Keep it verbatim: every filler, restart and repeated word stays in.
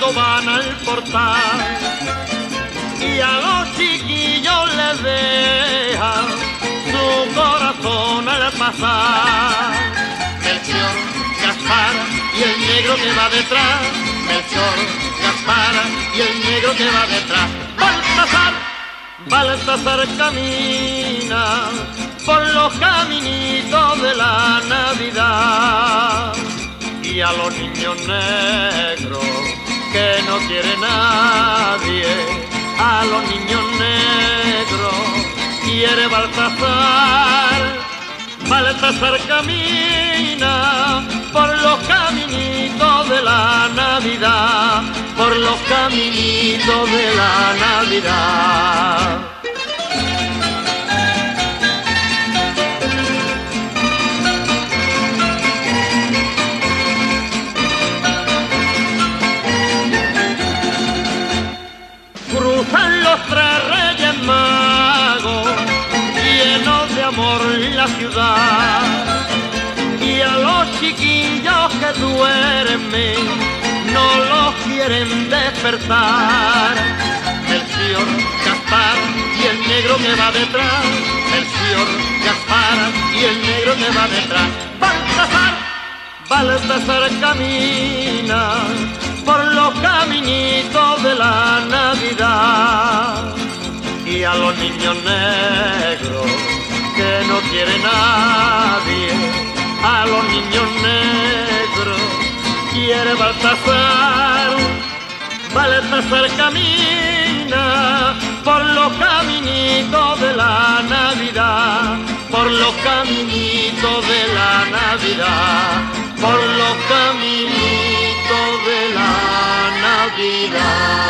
lo van al portal y a los chiquillos les deja su corazón al pasar. Melchor, Gaspar y el negro que va detrás, Melchor, Gaspar y el negro que va detrás. Baltasar, Baltasar camina por los caminitos de la Navidad y a los niños negros que no quiere nadie, a los niños negros quiere Baltasar. Baltasar camina por los caminitos de la Navidad, por los caminitos de la Navidad. Cruzan los tres reyes magos, llenos de amor la ciudad, y a los chiquillos que duermen no los quieren despertar. Melchor, Gaspar y el negro que va detrás, Melchor, Gaspar y el negro que va detrás. Baltasar, Baltasar camina por los caminitos de la Navidad y a los niños negros que no quiere nadie, a los niños negros quiere Baltasar. Baltasar camina por los caminitos de la Navidad, por los caminitos de la Navidad, por los caminitos de la Navidad.